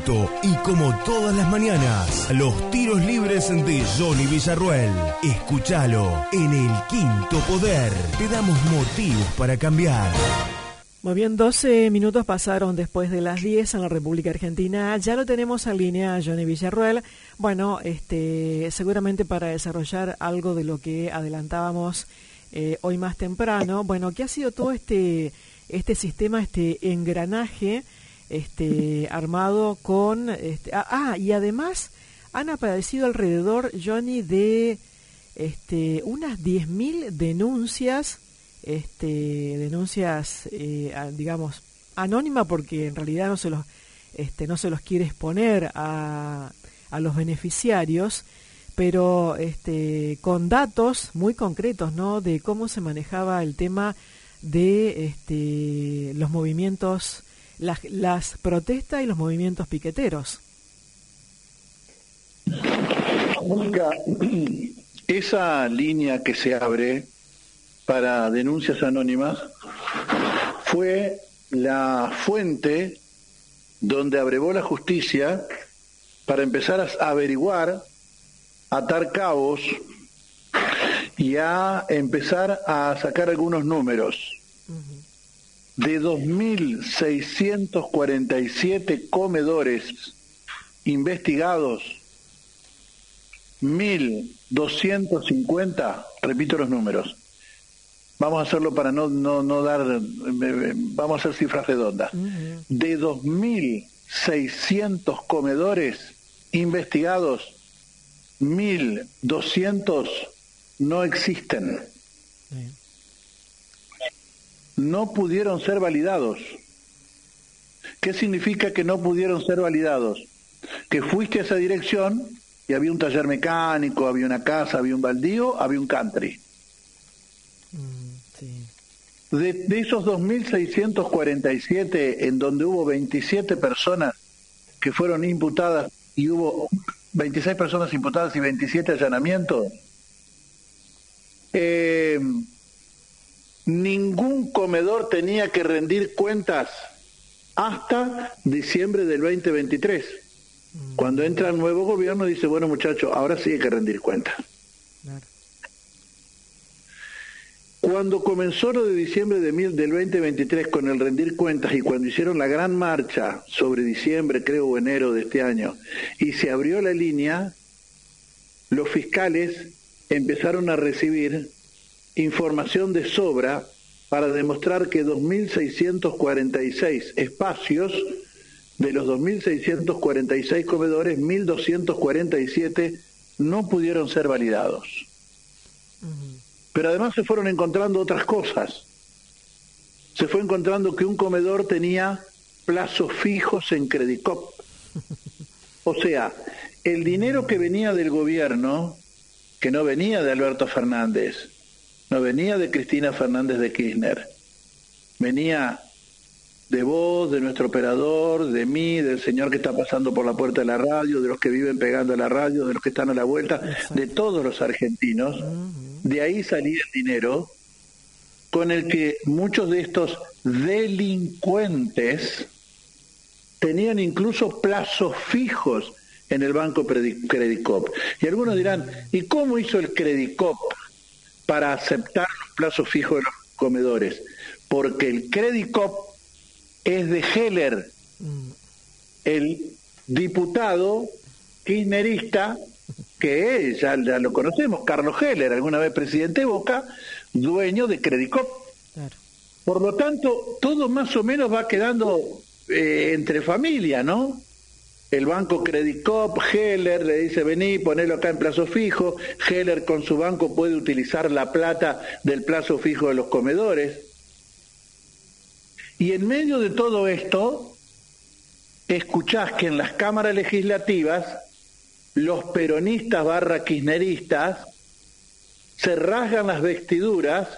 Esto y como todas las mañanas, los tiros libres de Johnny Villarruel. Escúchalo en El Quinto Poder. Te damos motivos para cambiar. Muy bien, 12 minutos pasaron después de las 10 en la República Argentina. Ya lo tenemos en línea, Johnny Villarruel. Bueno, seguramente para desarrollar algo de lo que adelantábamos hoy más temprano. Bueno, ¿qué ha sido todo este sistema, este engranaje armado con... y además han aparecido alrededor, Johnny, de unas 10.000 denuncias... denuncias, digamos, anónima, porque en realidad no se los quiere exponer a los beneficiarios, pero con datos muy concretos, ¿no?, de cómo se manejaba el tema de los movimientos, las protestas y los movimientos piqueteros. Mónica, esa línea que se abre para denuncias anónimas fue la fuente donde abrevó la justicia para empezar a averiguar, atar cabos y a empezar a sacar algunos números. De 2.647 comedores investigados, 1.250, repito los números, vamos a hacerlo para no dar, vamos a hacer cifras redondas. De 2.600 comedores investigados, 1.200 no existen. No pudieron ser validados. ¿Qué significa que no pudieron ser validados? Que fuiste a esa dirección y había un taller mecánico, había una casa, había un baldío, había un country. De esos 2.647, en donde hubo 27 personas que fueron imputadas y hubo 26 personas imputadas y 27 allanamientos, ningún comedor tenía que rendir cuentas hasta diciembre del 2023. Cuando entra el nuevo gobierno dice, bueno muchachos, ahora sí hay que rendir cuentas. Claro. Cuando comenzó lo de diciembre del 2023 con el rendir cuentas y cuando hicieron la gran marcha sobre diciembre, creo, o enero de este año, y se abrió la línea, los fiscales empezaron a recibir información de sobra para demostrar que 2.646 espacios, de los 2.646 comedores, 1.247 no pudieron ser validados. Pero además se fueron encontrando otras cosas. Se fue encontrando que un comedor tenía plazos fijos en Credicop. O sea, el dinero que venía del gobierno, que no venía de Alberto Fernández, no venía de Cristina Fernández de Kirchner, venía de vos, de nuestro operador, de mí, del señor que está pasando por la puerta de la radio, de los que viven pegando a la radio, de los que están a la vuelta, de todos los argentinos. De ahí salía el dinero con el que muchos de estos delincuentes tenían incluso plazos fijos en el banco Credicop. Y algunos dirán, ¿y cómo hizo el Credicop para aceptar los plazos fijos de los comedores? Porque el Credicop es de Heller, el diputado kirchnerista que es, ya lo conocemos, Carlos Heller, alguna vez presidente de Boca, dueño de Credicop. Claro. Por lo tanto, todo más o menos va quedando entre familia, ¿no? El banco Credicop, Heller le dice, vení, ponelo acá en plazo fijo. Heller con su banco puede utilizar la plata del plazo fijo de los comedores. Y en medio de todo esto, escuchás que en las cámaras legislativas los peronistas / kirchneristas se rasgan las vestiduras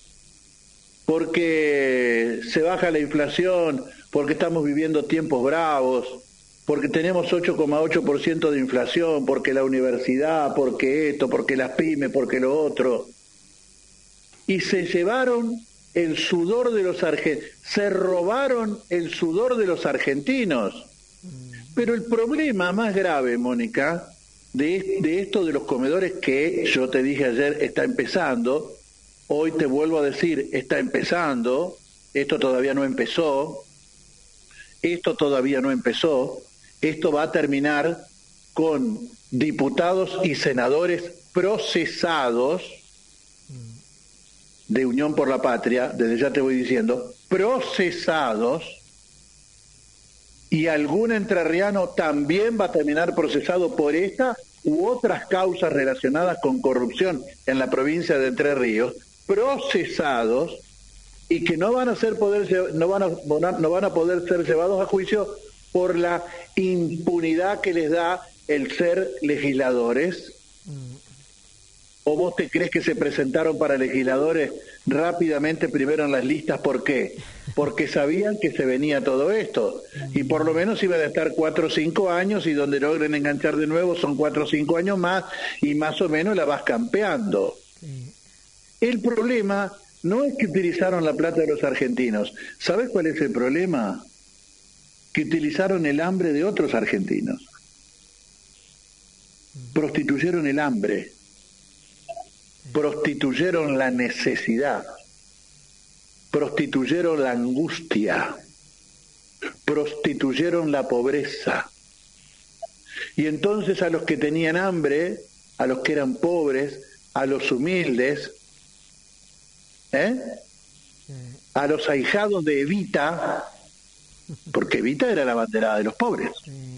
porque se baja la inflación, porque estamos viviendo tiempos bravos, porque tenemos 8,8% de inflación, porque la universidad, porque esto, porque las pymes, porque lo otro. Y se llevaron el sudor de los argentinos, se robaron el sudor de los argentinos. Pero el problema más grave, Mónica, de esto de los comedores que yo te dije ayer está empezando, hoy te vuelvo a decir, está empezando, esto todavía no empezó, esto va a terminar con diputados y senadores procesados de Unión por la Patria, desde ya te voy diciendo, procesados, y algún entrerriano también va a terminar procesado por esta u otras causas relacionadas con corrupción en la provincia de Entre Ríos, procesados, y que no van a poder ser llevados a juicio por la impunidad que les da el ser legisladores. ¿O vos te crees que se presentaron para legisladores rápidamente primero en las listas? ¿Por qué? Porque sabían que se venía todo esto. Y por lo menos iban a estar 4 o 5 años, y donde logren enganchar de nuevo son 4 o 5 años más, y más o menos la vas campeando. El problema no es que utilizaron la plata de los argentinos. ¿Sabes cuál es el problema? Que utilizaron el hambre de otros argentinos. Prostituyeron el hambre. Prostituyeron la necesidad, prostituyeron la angustia, prostituyeron la pobreza. Y entonces a los que tenían hambre, a los que eran pobres, a los humildes, a los ahijados de Evita, porque Evita era la banderada de los pobres,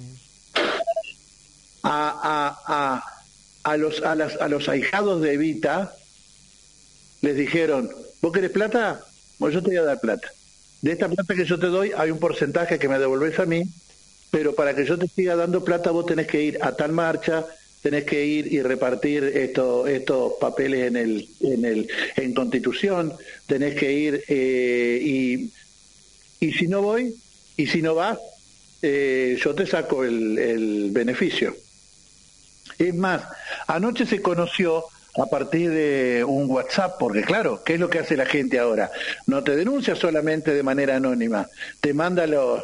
a los ahijados de Evita les dijeron: ¿vos querés plata? Bueno, yo te voy a dar plata. De esta plata que yo te doy hay un porcentaje que me devolvés a mí, pero para que yo te siga dando plata vos tenés que ir a tal marcha, tenés que ir y repartir estos papeles en Constitución, tenés que ir y si no voy, y si no vas, yo te saco el beneficio. Es más, anoche se conoció a partir de un WhatsApp, porque claro, ¿qué es lo que hace la gente ahora? No te denuncia solamente de manera anónima, te manda las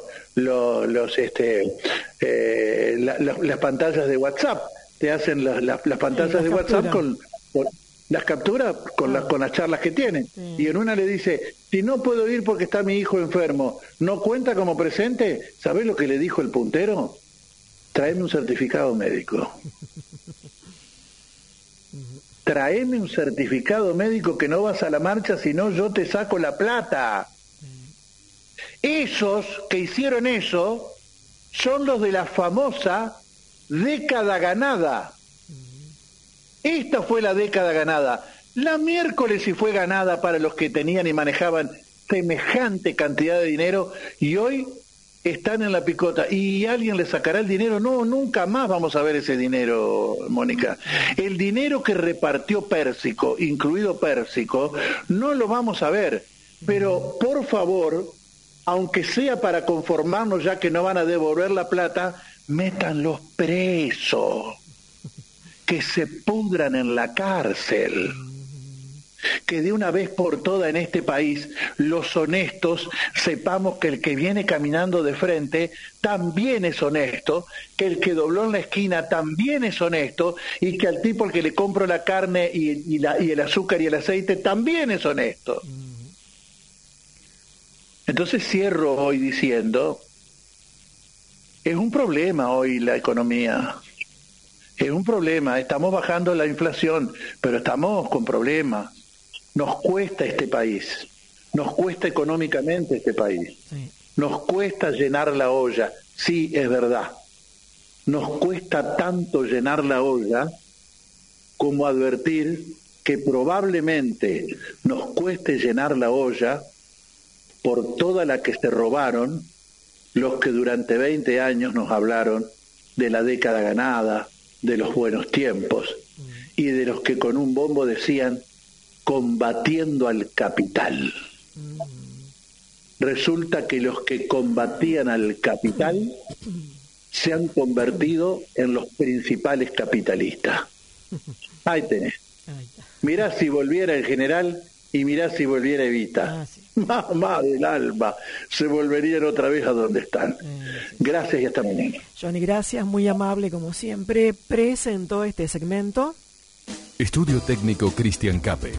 pantallas de WhatsApp, te hacen las pantallas de WhatsApp con las capturas con las charlas que tienen. Y en una le dice: si no puedo ir porque está mi hijo enfermo, ¿no cuenta como presente? ¿Sabés lo que le dijo el puntero? Traeme un certificado médico. Traeme un certificado médico que no vas a la marcha, si no yo te saco la plata. Esos que hicieron eso son los de la famosa década ganada. Esta fue la década ganada. La miércoles sí fue ganada para los que tenían y manejaban semejante cantidad de dinero, y hoy están en la picota. ¿Y alguien le sacará el dinero? No, nunca más vamos a ver ese dinero, Mónica. El dinero que repartió Pérsico, incluido Pérsico, no lo vamos a ver. Pero, por favor, aunque sea para conformarnos ya que no van a devolver la plata, métanlos presos, que se pudran en la cárcel. Que de una vez por todas en este país los honestos sepamos que el que viene caminando de frente también es honesto, que el que dobló en la esquina también es honesto, y que al tipo al que le compro la carne y el azúcar y el aceite también es honesto. Entonces cierro hoy diciendo: es un problema hoy la economía, es un problema, estamos bajando la inflación, pero estamos con problemas. Nos cuesta este país, nos cuesta económicamente este país, nos cuesta llenar la olla, sí, es verdad, nos cuesta tanto llenar la olla como advertir que probablemente nos cueste llenar la olla por toda la que se robaron los que durante 20 años nos hablaron de la década ganada, de los buenos tiempos, y de los que con un bombo decían: combatiendo al capital. Resulta que los que combatían al capital se han convertido en los principales capitalistas. Ahí tenés. Mirá si volviera el general y mirá si volviera Evita. Sí. Mamá del alma, se volverían otra vez a donde están. Sí. Gracias y hasta mañana. Johnny, gracias, muy amable como siempre. Presentó este segmento Estudio técnico Cristian Cape.